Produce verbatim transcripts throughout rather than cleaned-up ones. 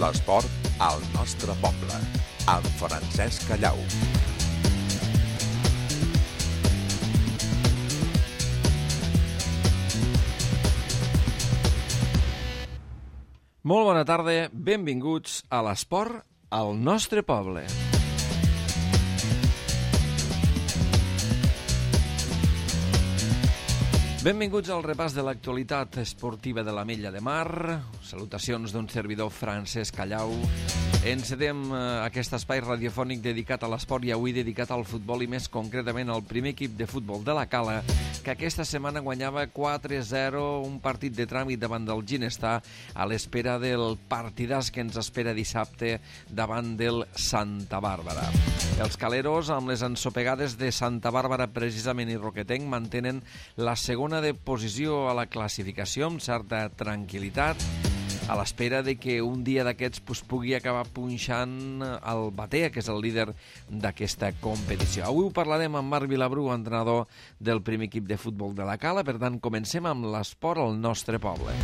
L'esport al nostre poble, amb Francesc Callau. Molt bona tarda, benvinguts a l'esport al nostre poble. Benvinguts al repàs de l'actualitat esportiva de l'Ametlla de Mar. Salutacions d'un servidor, Francesc Callau. Encedem aquest espai radiofònic dedicat a l'esport i avui dedicat al futbol i més concretament al primer equip de futbol de la Cala, que aquesta setmana guanyava quatre a zero un partit de tràmit davant del Ginestar a l'espera del partidàs que ens espera dissabte davant del Santa Bàrbara. Els caleros, amb les ensopegades de Santa Bàrbara precisament i Roquetenc, mantenen la segona de posició a la classificació amb certa tranquil·litat, a l'espera de que un dia d'aquests pues, pugui acabar punxant el Batea, que és el líder d'aquesta competició. Avui ho parlarem amb Marc Vilabru, entrenador del primer equip de futbol de la Cala. Per tant, comencem amb l'esport al nostre poble.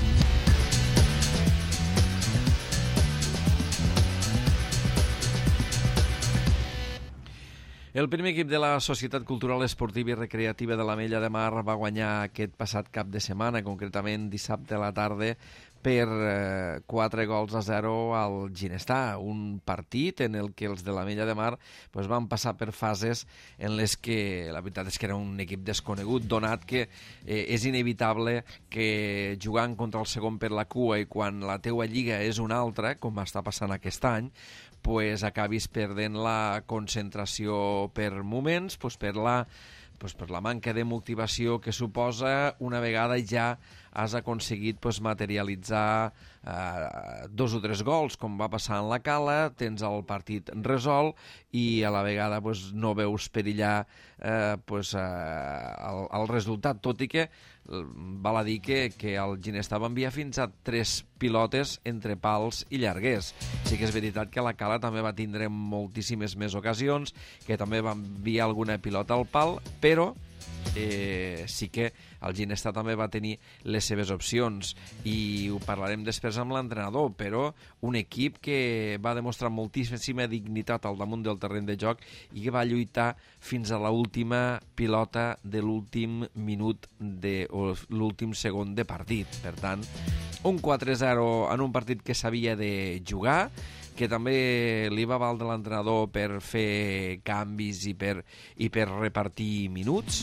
El primer equip de la Societat Cultural Esportiva i Recreativa de l'Ametlla de Mar va guanyar aquest passat cap de setmana, concretament dissabte a la tarda, per eh, quatre gols a zero al Ginestar, un partit en el que els de l'Ametlla de Mar pues, van passar per fases en les que la veritat és que era un equip desconegut, donat que eh, és inevitable que jugant contra el segon per la cua i quan la teua lliga és una altra, com està passant aquest any, pues, acabis perdent la concentració per moments, pues, per la pues per la manca de motivació que suposa una vegada ja has aconseguit pues, materialitzar eh, dos o tres gols, com va passar en la Cala, tens el partit resolt i a la vegada pues, no veus perillar eh, pues, eh, el, el resultat, tot i que val a dir que, que el Ginestar va enviar fins a tres pilotes entre pals i llarguers. Sí que és veritat que la Cala també va tindre moltíssimes més ocasions, que també va enviar alguna pilota al pal, però eh, sí que el Ginestar també va tenir les seves opcions i ho parlarem després amb l'entrenador, però un equip que va demostrar moltíssima dignitat al damunt del terreny de joc i que va lluitar fins a l'última pilota de l'últim minut de, o l'últim segon de partit. Per tant, un quatre a zero en un partit que s'havia de jugar, que també li va valdre l'entrenador per fer canvis i per, i per repartir minuts,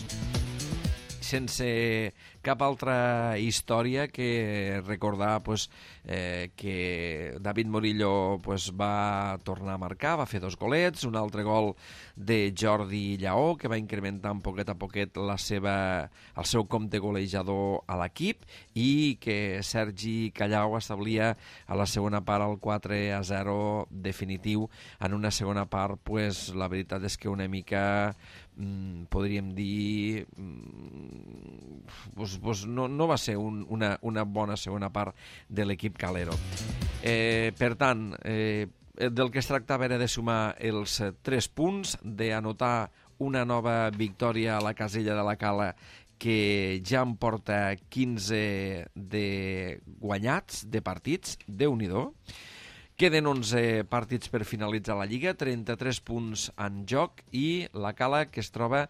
sense cap altra història que recordar pues, eh, que David Morillo pues, va tornar a marcar, va fer dos golets, un altre gol de Jordi Lleó, que va incrementant poquet a poquet la seva, el seu compte golejador a l'equip, i que Sergi Callau establia a la segona part el quatre a zero definitiu. En una segona part, pues, la veritat és que una mica mm, podríem dir mm, pues, pues no, no va ser un, una, una bona segona part de l'equip calero. Eh, per tant, eh, del que es tractava era de sumar els tres punts, d'anotar una nova victòria a la casella de la Cala, que ja en porta quinze de guanyats de partits, Déu-n'hi-do. Queden onze partits per finalitzar la Lliga, trenta-tres punts en joc i la Cala, que es troba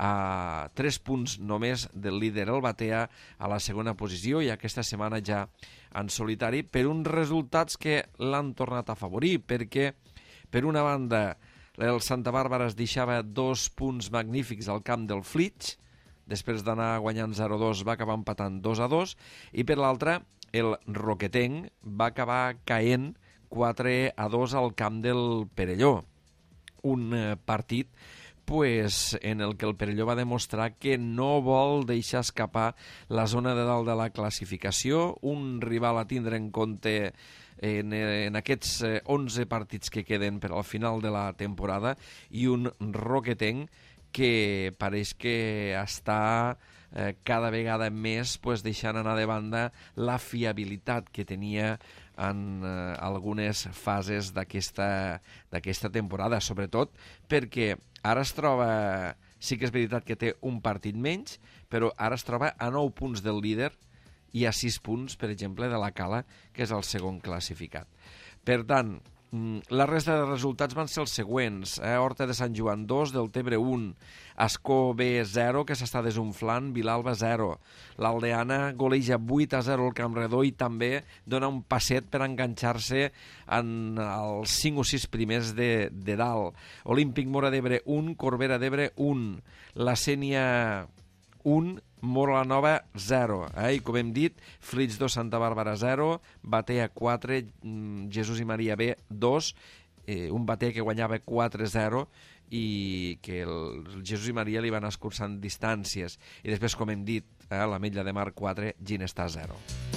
a tres punts només del líder el Batea a la segona posició, i aquesta setmana ja en solitari, per uns resultats que l'han tornat a afavorir, perquè per una banda el Santa Bàrbara es deixava dos punts magnífics al camp del Flix, després d'anar guanyant zero a dos va acabar empatant dos a dos, i per l'altra el Roquetenc va acabar caent quatre a dos al camp del Perelló, un eh, partit pues, en el que el Perelló va demostrar que no vol deixar escapar la zona de dalt de la classificació, un rival a tindre en compte en, en aquests onze partits que queden per al final de la temporada, i un Roquetenc que pareix que està eh, cada vegada més pues, deixant anar de banda la fiabilitat que tenia en eh, algunes fases d'aquesta d'aquesta temporada, sobretot perquè ara es troba, sí que és veritat que té un partit menys, però ara es troba a nou punts del líder i a sis punts, per exemple, de la Cala, que és el segon classificat. Per tant, la resta de resultats van ser els següents. Eh? Horta de Sant Joan dos, del Tebre un, Ascó B zero, que s'està desunflant, Vilalba zero. L'Aldeana goleja vuit a zero al Campredó i també dona un passet per enganxar-se en els cinc o sis primers de, de dalt. Olímpic Móra d'Ebre un, Corbera d'Ebre un, la Sénia un, Móra la Nova zero. Eh? I com hem dit, Flix dos, Santa Bàrbara zero, Batea quatre, Jesús i Maria B dos, eh, un Batea que guanyava quatre zero i que el, el Jesús i Maria li van escurçant distàncies. I després, com hem dit, eh, l'Ametlla de Mar quatre, Ginestar zero.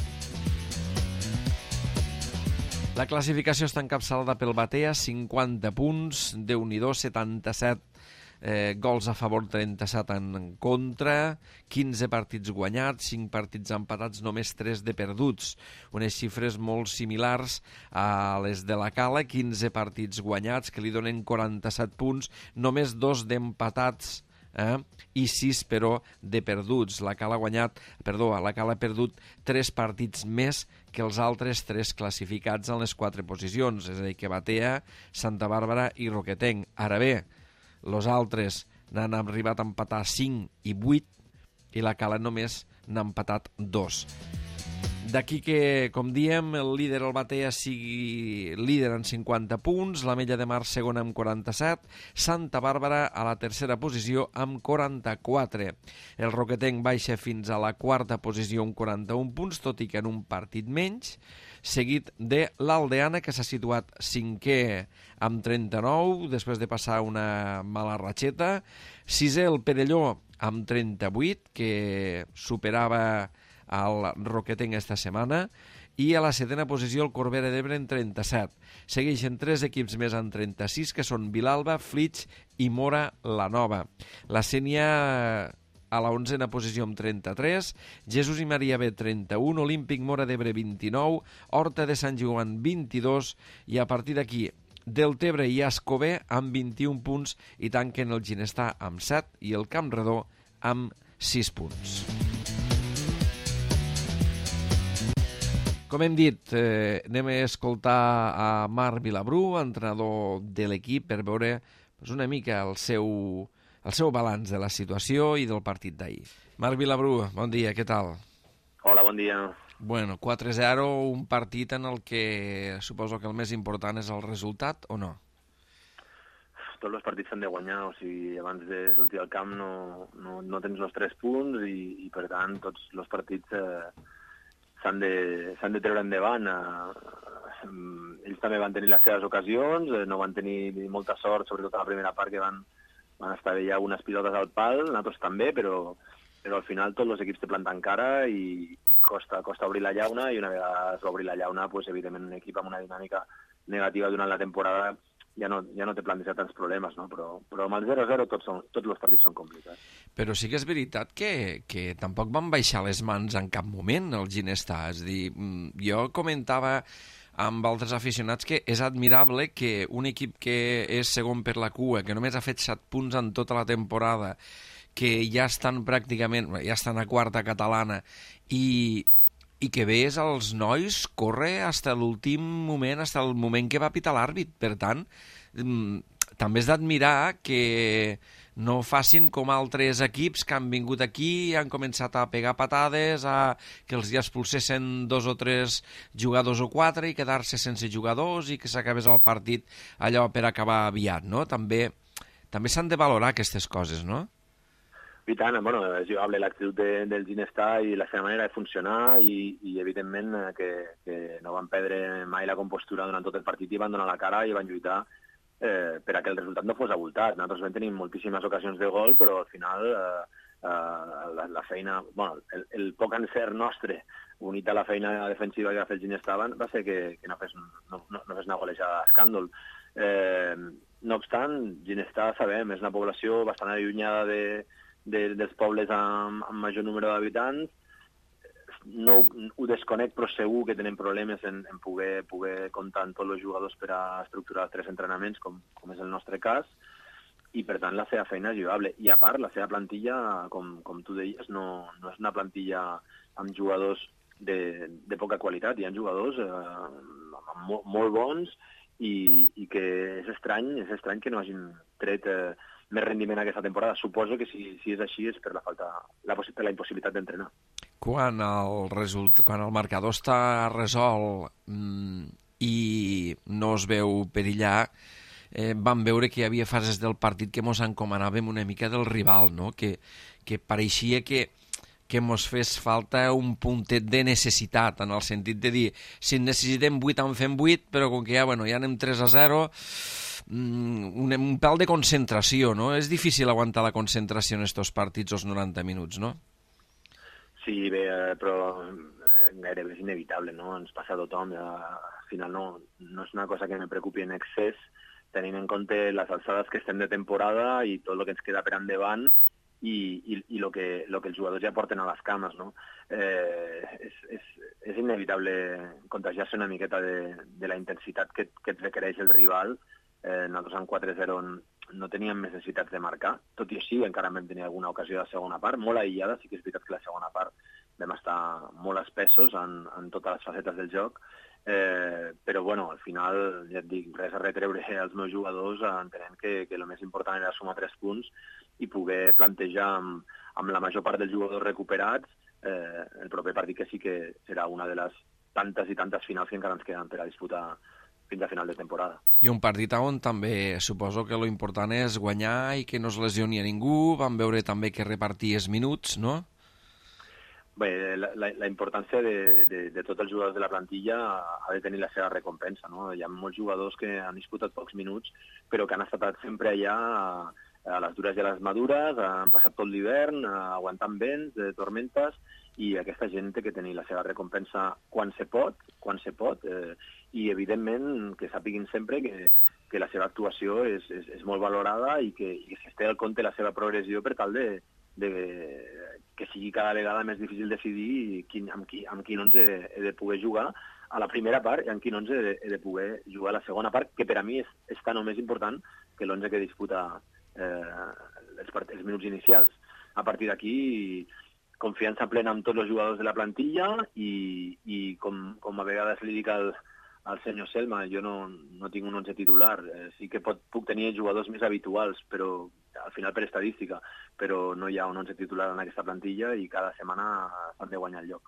La classificació està encapçalada pel Batea, cinquanta punts, Déu-n'hi-do, setanta-set eh, gols a favor, trenta-set en contra, quinze partits guanyats, cinc partits empatats, només tres de perduts. Unes xifres molt similars a les de la Cala, quinze partits guanyats, que li donen quaranta-set punts, només dos d'empatats, eh? i sis, però, de perduts. La Cala ha guanyat, perdó, la Cala ha perdut tres partits més que els altres tres classificats en les quatre posicions, és a dir, que Batea, Santa Bàrbara i Roquetenc. Ara bé, els altres n'han arribat a empatar cinc i vuit i la Cala només n'ha empatat dos. D'aquí que, com diem, el líder, el Batea, sigui líder en cinquanta punts, l'Ametlla de Mar segona amb quaranta-set, Santa Bàrbara a la tercera posició amb quaranta-quatre. El Roquetenc baixa fins a la quarta posició amb quaranta-un punts, tot i que en un partit menys, seguit de l'Aldeana, que s'ha situat cinquè amb trenta-nou, després de passar una mala ratxeta. Sisè, el Perelló, amb trenta-vuit, que superava al Roquetenc esta setmana, i a la setena posició el Corbera d'Ebre en trenta-set. Segueixen tres equips més en trenta-sis, que són Vilalba, Flix i Móra la Nova. La Sénia a la onzena posició amb trenta-tres, Jesús i Maria B trenta-un, Olímpic Móra d'Ebre vint-i-nou, Horta de Sant Joan vint-i-dos, i a partir d'aquí Deltebre i Ascó B amb vint-i-un punts i tanquen el Ginestar amb set i el Campredó amb sis punts. Com hem dit, eh, anem a escoltar a Marc Vilabru, entrenador de l'equip, per veure pues, una mica el seu, el seu balanç de la situació i del partit d'ahir. Marc Vilabru, bon dia, què tal? Hola, bon dia. Bueno, quatre zero, un partit en el que suposo que el més important és el resultat, o no? Tots els partits s'han de guanyar, o sigui, abans de sortir al camp no, no, no tens els tres punts i, i per tant, tots els partits eh, s'han de, s'han de treure endavant. Eh, ells també van tenir les seves ocasions, eh, no van tenir molta sort, sobretot a la primera part, que van, van estar ja unes pilotes al pal, nosaltres també, però, però al final tots els equips te planten cara i, i costa, costa obrir la llauna, i una vegada es va obrir la llauna, pues, evidentment un equip amb una dinàmica negativa durant la temporada ja no, ja no te planteja tants problemes, no? Però, però amb el zero zero tots, són, tots els partits són complicats. Però sí que és veritat que, que tampoc van baixar les mans en cap moment el Ginestar. És a dir, jo comentava amb altres aficionats que és admirable que un equip que és segon per la cua, que només ha fet set punts en tota la temporada, que ja estan pràcticament, ja estan a quarta catalana, i, i que ves els nois córrer fins a l'últim moment, fins al moment que va pitar l'àrbit. Per tant, també és d'admirar que no facin com altres equips que han vingut aquí i han començat a pegar patades, a que els ja expulsessin dos o tres jugadors o quatre i quedar-se sense jugadors i que s'acabés el partit allò per acabar aviat, no? També, també s'han de valorar aquestes coses, no? I tant, bueno, és jugable l'actitud de, del Ginestar i la seva manera de funcionar i, i evidentment, que, que no van perdre mai la compostura durant tot el partit i van donar la cara i van lluitar eh, per a que el resultat no fos abultat. Nosaltres vam tenir moltíssimes ocasions de gol, però al final eh, eh, la, la feina, bueno, el, el poc encert nostre, unit a la feina defensiva que va fer el Ginestar, va ser que, que no fes, no, no, no fes una golejada d'escàndol. Eh, no obstant, Ginestar, sabem, és una població bastant allunyada de De, dels pobles amb, amb major número d'habitants. No ho desconec, però segur que tenen problemes en, en poder, poder comptar amb tots els jugadors per a estructurar els tres entrenaments, com, com és el nostre cas, i per tant la seva feina és jugable. I a part, la seva plantilla, com, com tu deies, no, no és una plantilla amb jugadors de, de poca qualitat. Hi ha jugadors eh, molt, molt bons i, i que és estrany, és estrany que no hagin tret eh, més rendiment aquesta temporada. Suposo que si, si és així és per la falta, la, per la impossibilitat d'entrenar. Quan el, result... Quan el marcador està resolt mmm, i no es veu perillar, eh, vam veure que hi havia fases del partit que mos encomanàvem una mica del rival, no? que, que pareixia que que mos fes falta un puntet de necessitat, en el sentit de dir, si necessitem vuit en fem vuit, però com que ja, bueno, ja anem tres a zero, un, un pèl de concentració, no? És difícil aguantar la concentració en estos partits els noranta minuts, no? Sí, bé, però gairebé és inevitable, no? Ens passa a tothom. Al final no, no és una cosa que me preocupi en excés, tenint en compte les alçades que estem de temporada i tot el que ens queda per endavant, i, i, i lo que, lo que els jugadors ja porten a les cames, no? Eh, és, és, és inevitable contagiar-se una miqueta de, de la intensitat que, que et requereix el rival. Eh, nosaltres en quatre zero no teníem més necessitats de marcar, tot i així encara vam tenir alguna ocasió de segona part, molt aïllada, sí que és veritat que la segona part vam estar molt espessos en, en totes les facetes del joc, eh, però bueno, al final, ja et dic, res a retreure als meus jugadors, entenent que, que el més important era sumar tres punts i poder plantejar amb, amb la major part dels jugadors recuperats eh, el proper partit, que sí que serà una de les tantes i tantes finals que encara ens queden per a disputar fins a final de temporada. I un partit on també suposo que lo important és guanyar i que no es lesioni a ningú. Vam veure també que reparties minuts, no? Bé, la, la, la importància de, de, de tots els jugadors de la plantilla ha de tenir la seva recompensa, no? Hi ha molts jugadors que han disputat pocs minuts, però que han estat sempre allà a, a les dures i a les madures, han passat tot l'hivern aguantant vents, de tormentes, i aquesta gent té que tenir la seva recompensa quan se pot, quan se pot, eh, i evidentment que sàpiguin sempre que, que la seva actuació és, és, és molt valorada i que, i que es té al compte la seva progressió per tal de, de que sigui cada vegada més difícil decidir quin, amb, qui, amb quin onze he, he de poder jugar a la primera part i amb quin onze he de, he de poder jugar a la segona part, que per a mi és, és tan o més important que l'onze que disputa eh, els, part, els minuts inicials. A partir d'aquí, confiança plena amb tots els jugadors de la plantilla i, i com, com a vegades li dic al, al senyor Selma, jo no, no tinc un onze titular, eh, sí que pot, puc tenir jugadors més habituals, però al final per estadística, però no hi ha un onze titular en aquesta plantilla i cada setmana s'han de guanyar el lloc.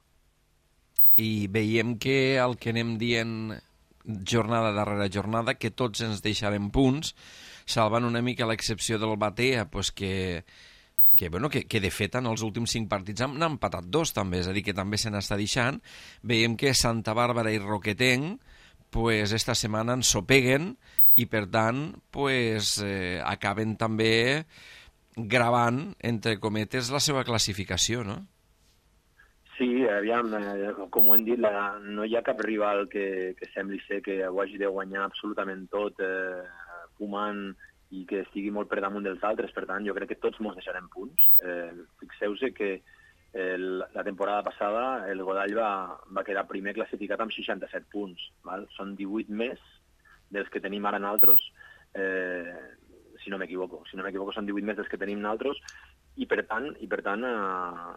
I veiem que el que anem dient jornada darrere jornada, que tots ens deixarem punts, salvant una mica l'excepció del Batea, pues que, que, bueno, que, que de fet en els últims cinc partits n'ha empatat dos també, és a dir, que també se n'està deixant. Veiem que Santa Bàrbara i Roquetenc pues, esta setmana ensopeguen i per tant pues, eh, acaben també gravant, entre cometes, la seva classificació, no? Sí, aviam, eh, com ho hem dit, la, no hi ha cap rival que, que sembli ser que ho hagi de guanyar absolutament tot, eh, fumant i que estigui molt per damunt dels altres. Per tant, jo crec que tots mos deixarem punts. Eh, Fixeu-se que eh, la temporada passada el Godall va, va quedar primer classificat amb seixanta-set punts. Val? Són divuit més dels que tenim ara nosaltres, eh, si no m'equivoco. Si no m'equivoco, són divuit més dels que tenim nosaltres i, per tant, i per tant eh,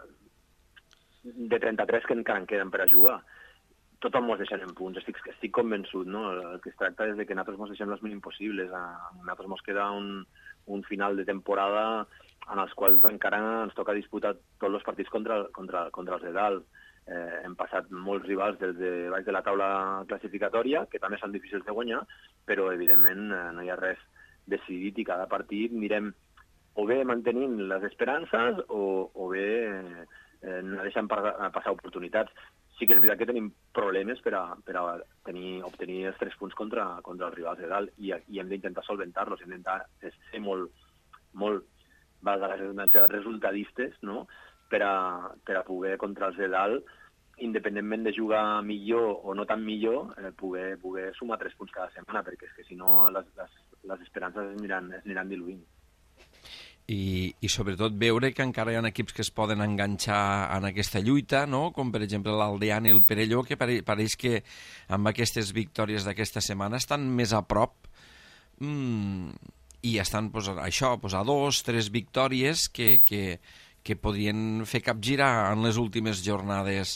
de trenta-tres que encara en queden per a jugar. Tothom mos deixarem punts, estic, estic convençut, no? El que es tracta és de que nosaltres mos deixem els mínims possibles. A nosaltres mos queda un, un final de temporada en els quals encara ens toca disputar tots els partits contra, contra, contra els de dalt. Eh, hem passat molts rivals des de baix de la taula classificatòria, que també són difícils de guanyar, però evidentment eh, no hi ha res decidit i cada partit mirem o bé mantenint les esperances o, o bé eh, no deixem passar oportunitats. Sí que és veritat que tenim problemes per a, per a tenir, obtenir els tres punts contra, contra els rivals de dalt i, i hem d'intentar solventar-los, hem d'intentar ser molt, molt valga la redundància, resultadistes, no? per, a, per a poder contra els de dalt, independentment de jugar millor o no tan millor, eh, poder, poder sumar tres punts cada setmana, perquè és que si no les, les, les esperances es aniran, es aniran diluint. I, i sobretot veure que encara hi ha equips que es poden enganxar en aquesta lluita, no? Com per exemple l'Aldeana i el Perelló, que pare, pareix que amb aquestes victòries d'aquesta setmana estan més a prop mm, i estan pues, això, pues, a dos, tres victòries que, que, que podrien fer capgirar en les últimes jornades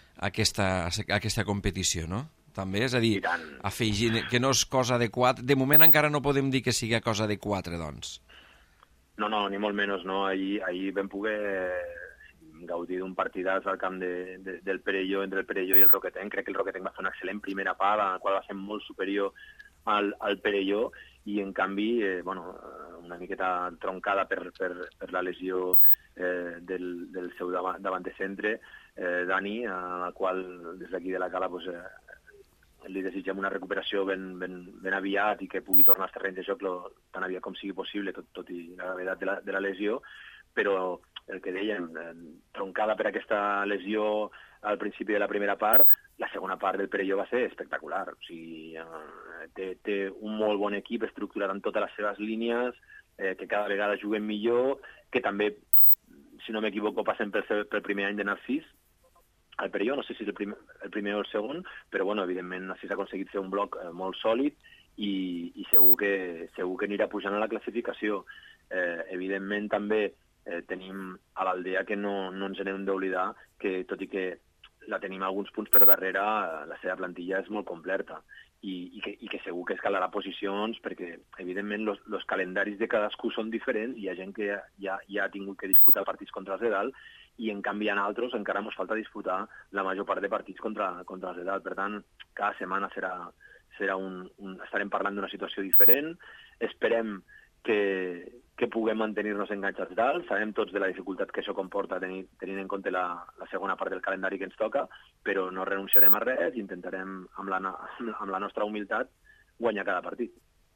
aquesta, aquesta competició, no? També, és a dir, afegir, que no és cosa de quatre... De moment encara no podem dir que sigui cosa de quatre, doncs. No, no, ni molt menys, no. Ahir, ahir vam poder gaudir d'un partidàs al camp de, de, del Perelló, entre el Perelló i el Roquetenc. Crec que el Roquetenc va fer una excel·lent primera part, en la qual va ser molt superior al, al Perelló, i en canvi, eh, bueno, una miqueta troncada per, per, per la lesió eh, del, del seu davant, davant de centre, eh, Dani, a la qual des d'aquí de la Cala pues, eh, li desitgem una recuperació ben, ben, ben aviat i que pugui tornar als terrenys de joc lo, tan aviat com sigui possible, tot, tot i la gravetat de la, de la lesió, però el que dèiem, eh, troncada per aquesta lesió al principi de la primera part, la segona part del Perelló va ser espectacular. O sigui, eh, té, té un molt bon equip estructurat en totes les seves línies, eh, que cada vegada juguen millor, que també, si no m'equivoco, passen pel, pel primer any de Narcís, al Perelló, no sé si és el primer, el primer o el segon, però bueno, evidentment Narcís ha aconseguit fer un bloc eh, molt sòlid i, i segur, que, segur que anirà pujant a la classificació. Eh, evidentment també eh, tenim a l'Aldea que no, no ens n'hem d'oblidar, que tot i que la tenim alguns punts per darrere, la seva plantilla és molt completa i, i, que, i que segur que escalarà posicions perquè, evidentment, els calendaris de cadascú són diferents. Hi ha gent que ja, ja ha tingut que disputar partits contra els de dalt i, en canvi, en altres encara ens falta disputar la major part de partits contra, contra els de dalt. Per tant, cada setmana serà, serà un, un, estarem parlant d'una situació diferent. Esperem que, que puguem mantenir-nos enganxats dalt. Sabem tots de la dificultat que això comporta tenir, tenint en compte la, la segona part del calendari que ens toca, però no renunciarem a res i intentarem, amb la, amb la nostra humilitat, guanyar cada partit.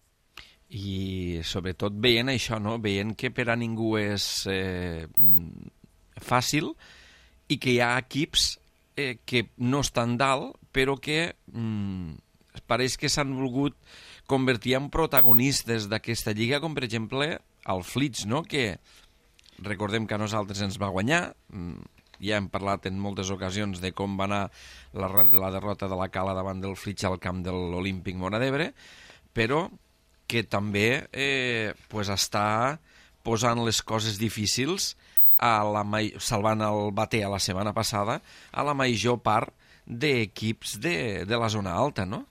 I sobretot veient això, no? Veient que per a ningú és eh, fàcil i que hi ha equips eh, que no estan dalt, però que mm, pareix que s'han volgut convertir en protagonistes d'aquesta lliga, com per exemple el Flix, no? Que recordem que a nosaltres ens va guanyar, ja hem parlat en moltes ocasions de com va anar la, la derrota de la Cala davant del Flix al camp de l'Olímpic Móra d'Ebre, però que també eh, pues està posant les coses difícils, a la, salvant el Bater a la setmana passada, a la major part d'equips de, de la zona alta, no?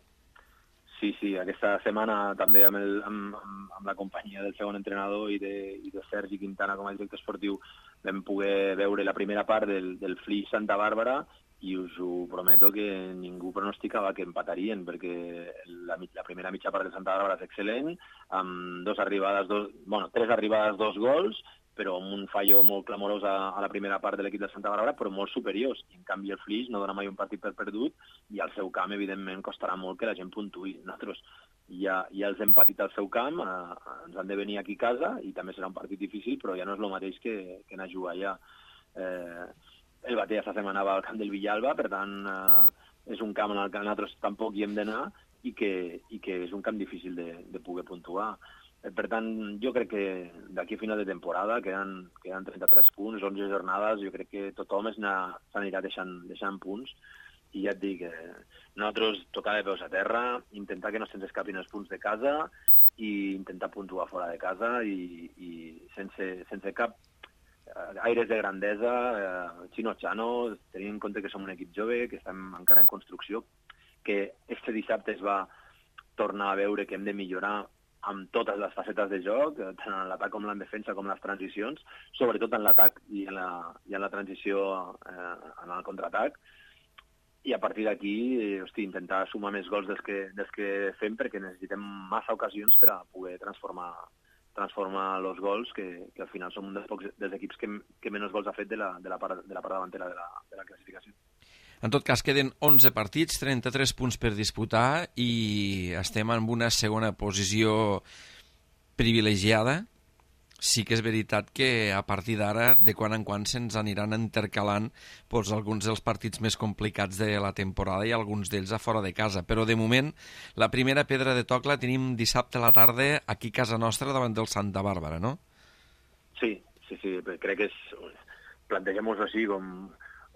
Sí, sí, aquesta setmana també amb, el, amb, amb la companyia del segon entrenador i de, i de Sergi Quintana com a director esportiu vam poder veure la primera part del, del Flix Santa Bàrbara i us ho prometo que ningú pronosticava que empatarien, perquè la, la primera mitja part de Santa Bàrbara és excel·lent, amb dos arribades, dos, bueno, tres arribades, dos gols, però amb un fallo molt clamorós a, a la primera part de l'equip de Santa Bàrbara, però molt superiors. I, en canvi, el Flix no dona mai un partit per perdut i al seu camp, evidentment, costarà molt que la gent puntuï. Nosaltres ja, ja els hem patit al seu camp, eh, ens han de venir aquí a casa i també serà un partit difícil, però ja no és el mateix que, que anar a jugar allà. Eh, el Batea esta setmana va al camp del Villalba, per tant, eh, és un camp en el que nosaltres tampoc hi hem d'anar i que, i que és un camp difícil de, de poder puntuar. Per tant, jo crec que d'aquí a final de temporada queden, queden trenta-tres punts, onze jornades, jo crec que tothom s'anirà deixant, deixant punts i ja et dic, eh, nosaltres tocar de peus a terra, intentar que no se'ns escapin els punts de casa i intentar puntuar fora de casa i, i sense, sense cap eh, aires de grandesa, eh, xino-xano, tenint en compte que som un equip jove, que estem encara en construcció, que este dissabte es va tornar a veure que hem de millorar amb totes les facetes de joc, tant en l'atac com en la defensa, com en les transicions, sobretot en l'atac i, en la, i en la transició eh, en el contraatac. I a partir d'aquí, eh, hosti, intentar sumar més gols dels que, dels que fem, perquè necessitem massa ocasions per a poder transformar, transformar els gols, que, que al final som un dels, pocs, dels equips que, que menys gols ha fet de la, de la, part, de la part davantera de la, de la classificació. En tot cas, queden onze partits, trenta-tres punts per disputar i estem en una segona posició privilegiada. Sí que és veritat que a partir d'ara, de quan en quan, se'ns aniran intercalant doncs, alguns dels partits més complicats de la temporada i alguns d'ells a fora de casa. Però, de moment, la primera pedra de toc la tenim dissabte a la tarda aquí a casa nostra davant del Santa Bàrbara, no? Sí, sí, sí. Crec que és... Plantegem-ho així com...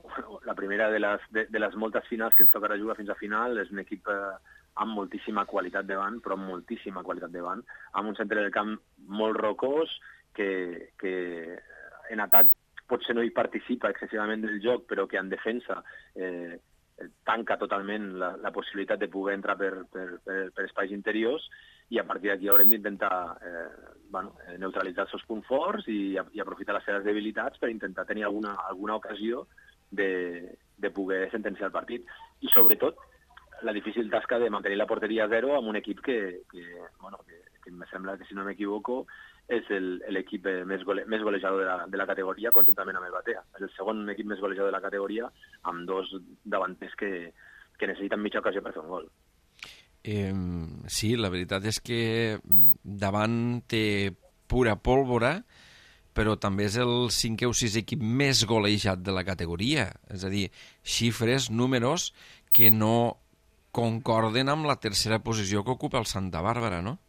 La primera de les, de, de les moltes finals que ens tocarà jugar fins a final. És un equip eh, amb moltíssima qualitat davant, però amb moltíssima qualitat davant, amb un centre del camp molt rocós, que, que en atac potser no hi participa excessivament del joc, però que en defensa eh, tanca totalment la, la possibilitat de poder entrar per, per, per, per espais interiors, i a partir d'aquí haurem d'intentar eh, bueno, neutralitzar els seus punts forts i, i aprofitar les seves debilitats per intentar tenir alguna, alguna ocasió de, de poder sentenciar el partit. I sobretot la difícil tasca de mantenir la porteria a zero amb un equip que, que, bueno, que, que em sembla que, si no m'equivoco, és l'equip més, gole, més golejador de la, de la categoria, conjuntament amb el Batea. És el segon equip més golejador de la categoria, amb dos davanters que, que necessiten mitja ocasió per fer un gol. Eh, sí, la veritat és que davant té pura pólvora, però també és el cinquè o sis equip més golejat de la categoria. És a dir, xifres, números que no concorden amb la tercera posició que ocupa el Santa Bàrbara, no?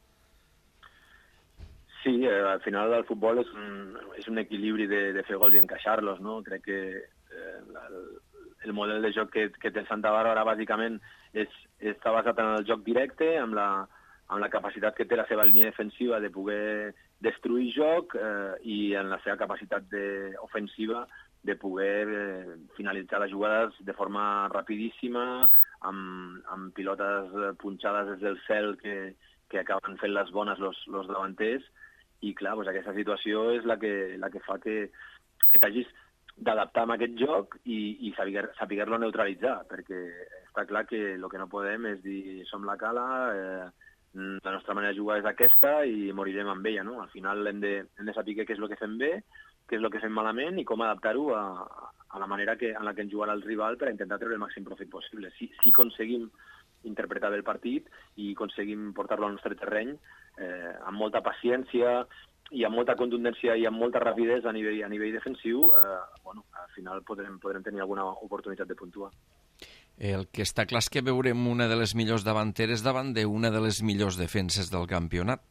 Sí, eh, al final el futbol és un, és un equilibri de, de fer gols i encaixar-los, no? Crec que eh, el, el model de joc que, que té Santa Bàrbara bàsicament és, està basat en el joc directe, amb la, amb la capacitat que té la seva línia defensiva de poder destruir joc eh, i en la seva capacitat de, ofensiva de poder eh, finalitzar les jugades de forma rapidíssima, amb, amb pilotes punxades des del cel que, que acaben fent les bones los, los davanters. I clar, doncs aquesta situació és la que, la que fa que, que t'hagis d'adaptar a aquest joc i, i saber-lo neutralitzar, perquè està clar que el que no podem és dir som la Cala, eh, la nostra manera de jugar és aquesta i morirem amb ella, no? Al final hem de, hem de saber què és el que fem bé, què és el que fem malament i com adaptar-ho a, a la manera que, en la que ens jugarà el rival per intentar treure el màxim profit possible. Si, si aconseguim interpretar bé el partit i aconseguim portar-lo al nostre terreny eh, amb molta paciència i amb molta contundència i amb molta rapidesa a nivell, a nivell defensiu, eh, bueno, al final podrem, podrem tenir alguna oportunitat de puntuar. El que està clar és que veurem una de les millors davanteres davant d'una de les millors defenses del campionat.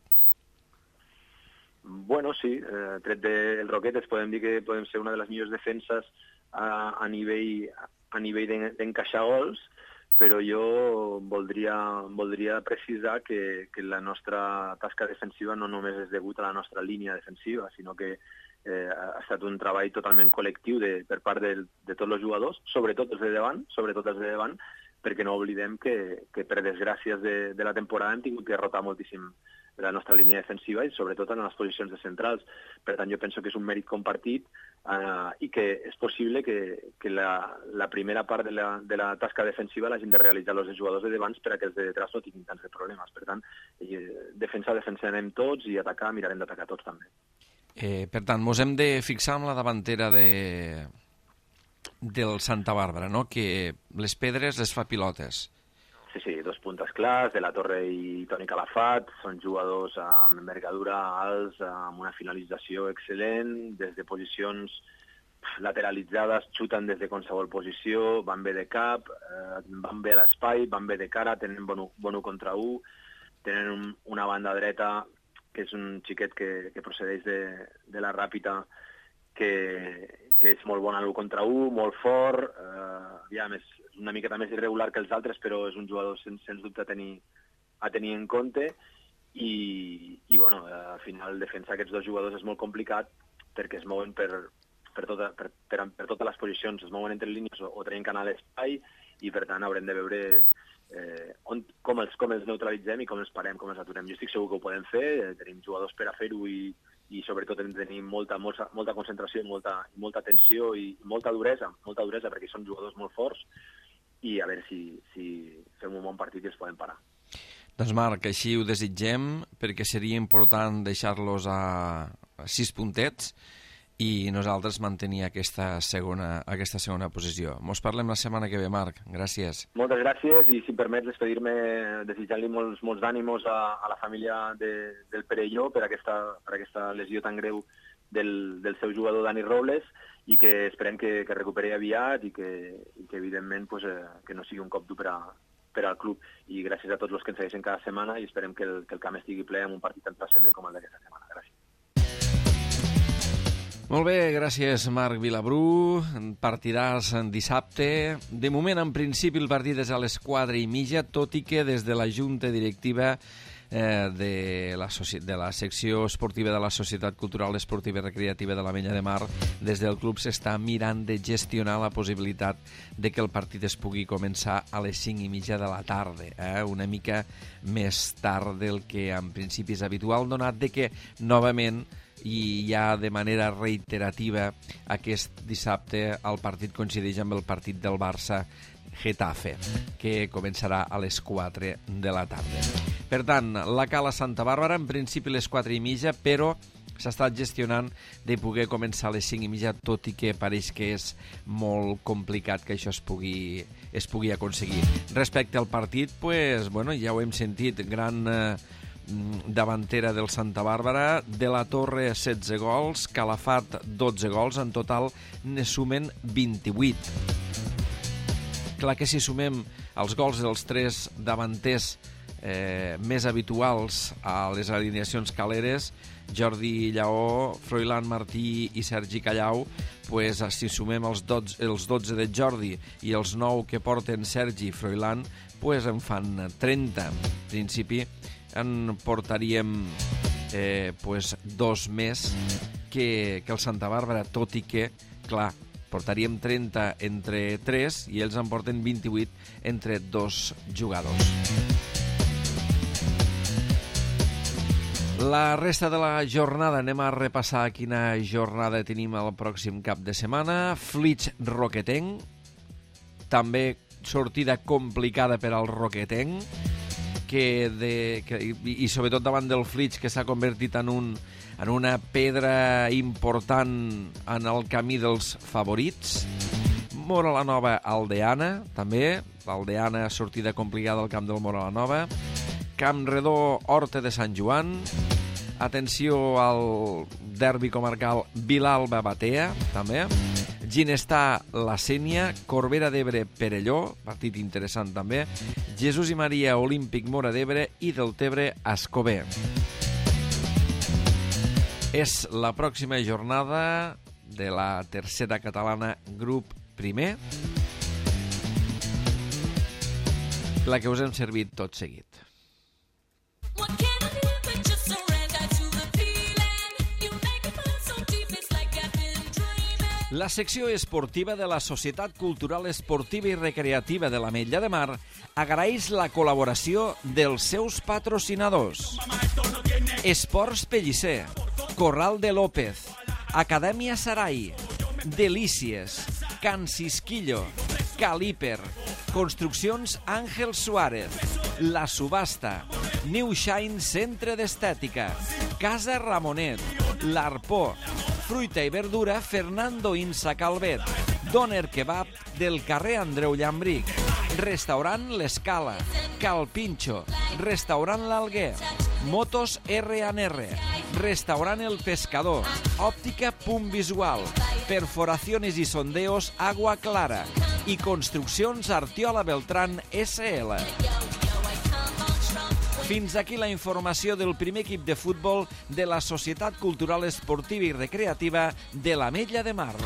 Bueno, sí, eh, tret del Roquetes podem dir que podem ser una de les millors defenses a, a nivell, a nivell d'encaixar gols, però jo voldria, voldria precisar que, que la nostra tasca defensiva no només és degut a la nostra línia defensiva, sinó que eh, ha estat un treball totalment col·lectiu de, per part de, de tots els jugadors, sobretot els de davant, sobretot els de davant, perquè no oblidem que, que per desgràcies de, de la temporada hem tingut que rotar moltíssim la nostra línia defensiva i sobretot en les posicions de centrals. Per tant, jo penso que és un mèrit compartit eh, i que és possible que, que la, la primera part de la, de la tasca defensiva l'hagin de realitzar els jugadors de davant per a que els de detrás no tinguin tants de problemes. Per tant, eh, defensar, defensarem tots i atacar, mirarem d'atacar tots també. Eh, per tant, ens hem de fixar en la davantera de... del Santa Bàrbara, no? Que les pedres les fa pilotes. Sí, sí, dos puntes clars, De la Torre i Toni Calafat, són jugadors amb envergadura alts, amb una finalització excel·lent, des de posicions lateralitzades, xuten des de qualsevol posició, van bé de cap, eh, van bé a l'espai, van bé de cara, tenen bon, bon u contra u, tenen un, una banda dreta, que és un xiquet que, que procedeix de, de la Ràpita, que, que és molt bon a l'u contra u, molt fort, eh, aviam, és una miqueta més irregular que els altres, però és un jugador sens, sens dubte a tenir, a tenir en compte, i, i bueno, al final defensar aquests dos jugadors és molt complicat perquè es mouen per, per, tota, per, per, per totes les posicions, es mouen entre línies o, o tenen canal espai, i per tant haurem de veure eh, on, com, els, com els neutralitzem i com els parem, com els aturem. Jo estic segur que ho podem fer, eh, tenim jugadors per a fer-ho i, i sobretot hem de tenir molta, molta, molta concentració, molta, molta tensió i molta duresa, molta duresa perquè són jugadors molt forts, i a veure si, si fem un bon partit i els podem parar. Doncs Marc, així ho desitgem, perquè seria important deixar-los a, a sis puntets i nosaltres mantenir aquesta segona, aquesta segona posició. Mos parlem la setmana que ve, Marc. Gràcies. Moltes gràcies, i si em permets despedir-me desitjant-li molts, molts d'ànimos a, a la família de, del Perelló per aquesta, per aquesta lesió tan greu del, del seu jugador Dani Robles, i que esperem que, que recuperi aviat i que, i que evidentment, pues, eh, que no sigui un cop dur per, a, per al club. I gràcies a tots els que ens segueixen cada setmana, i esperem que el, que el camp estigui ple amb un partit tan transcendent com el d'aquesta setmana. Gràcies. Molt bé, gràcies Marc Vilabrú. Partidàs en dissabte. De moment, en principi, el partit és a les quatre i mitja, tot i que des de la Junta Directiva eh, de, la de la secció esportiva de la Societat Cultural Esportiva i Recreativa de l'Ametlla de Mar, des del club s'està mirant de gestionar la possibilitat de que el partit es pugui començar a les cinc i mitja de la tarda, eh? una mica més tard del que en principi és habitual, donat de que novament i ja de manera reiterativa aquest dissabte el partit coincideix amb el partit del Barça Getafe, que començarà a les quatre de la tarda. Per tant, la Cala Santa Bàrbara, en principi a les quatre i mitja, però s'ha estat gestionant de poder començar a les cinc i mitja, tot i que pareix que és molt complicat que això es pugui, es pugui aconseguir. Respecte al partit, pues, bueno, ja ho hem sentit, gran eh, davantera del Santa Bàrbara, de la Torre setze gols, Calafat dotze gols, en total ne sumen vint-i-vuit. Clar que si sumem els gols dels tres davanters eh, més habituals a les alineacions caleres, Jordi Lleó, Froilán Martí i Sergi Callau, pues, si sumem els dotze, els dotze de Jordi i els nou que porten Sergi i Froilán, pues en fan trenta. En principi en portaríem eh, pues, dos més que, que el Santa Bàrbara, tot i que, clar, portaríem trenta entre tres i ells en porten vint-i-vuit entre dos jugadors. La resta de la jornada, anem a repassar quina jornada tenim el pròxim cap de setmana. Flix Roquetenc, també sortida complicada per al Roquetenc, que de, que, i, i sobretot davant del Flix, que s'ha convertit en, un, en una pedra important en el camí dels favorits. Mora la Nova Aldeana, també, l'Aldeana sortida complicada al camp del Mora la Nova. Camp Redó, Horta de Sant Joan. Atenció al derbi comarcal Vilalba Batea, també. Ginestar La Sénia, Corbera d'Ebre Perelló, partit interessant també. Jesús i Maria Olímpic Mora d'Ebre i Deltebre Escober. És la pròxima jornada de la tercera catalana grup primer, la que us hem servit tot seguit. La secció esportiva de la Societat Cultural Esportiva i Recreativa de l'Ametlla de Mar agraeix la col·laboració dels seus patrocinadors. Esports Pellicer, Corral de López, Acadèmia Sarai, Delícies, Can Cisquillo, Caliper, Construccions Àngel Suárez, La Subhasta, New Shine Centre d'Estètica, Casa Ramonet, L'Arpó, Fruita i verdura Fernando Insa Calvet, Doner Kebab del carrer Andreu Llambric, Restaurant L'Escala, Cal Pinxo, Restaurant L'Alguer, Motos R and R, Restaurant El Pescador, Òptica Punt Visual, Perforaciones y Sondeos Agua Clara i Construccions Artiola Beltrán S L. Fins aquí la informació del primer equip de futbol de la Societat Cultural Esportiva i Recreativa de l'Ametlla de Mar.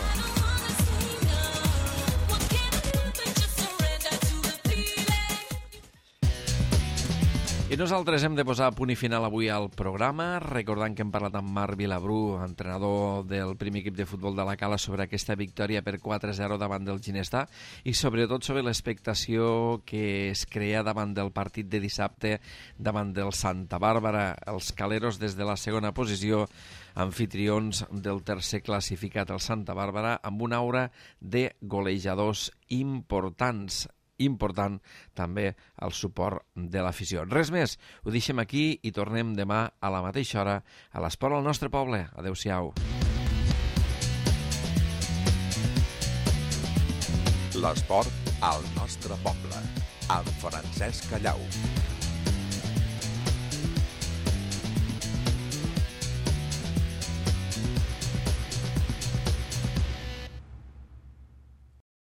I nosaltres hem de posar punt i final avui al programa, recordant que hem parlat amb Marc Vilabrú, entrenador del primer equip de futbol de la Cala, sobre aquesta victòria per quatre a zero davant del Ginestar i sobretot sobre l'expectació que es crea davant del partit de dissabte davant del Santa Bàrbara. Els caleros des de la segona posició, anfitrions del tercer classificat, el Santa Bàrbara, amb una aura de golejadors importants. Important també el suport de l'afició. Res més, ho deixem aquí i tornem demà a la mateixa hora a l'Esport al nostre poble. Adéu-siau. L'esport al nostre poble, amb Francesc Callau.